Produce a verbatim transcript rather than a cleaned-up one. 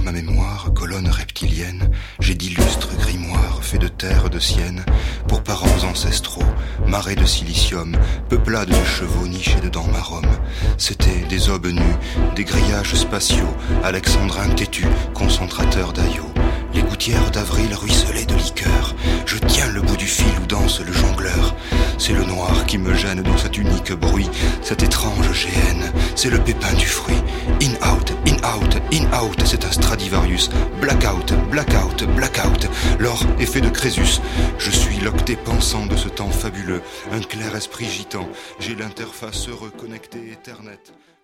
ma mémoire, colonne reptilienne, j'ai d'illustres grimoires faits de terre de sienne, pour parents ancestraux, marais de silicium, peuplades de chevaux nichés dedans ma Rome. C'était des aubes nues, des grillages spatiaux, alexandrins têtus, concentrateurs d'aïeux. Les gouttières d'avril ruisselaient de liqueur. Je tiens le bout du fil où danse le jongleur. C'est le noir qui me gêne dans cet unique bruit, cette étrange géhenne, c'est le pépin du fruit. In out, in out, in out, c'est un Stradivarius. Blackout, blackout, blackout, l'or est fait de Crésus. Je suis l'octet pensant de ce temps fabuleux, un clair esprit gitan. J'ai l'interface reconnectée Ethernet.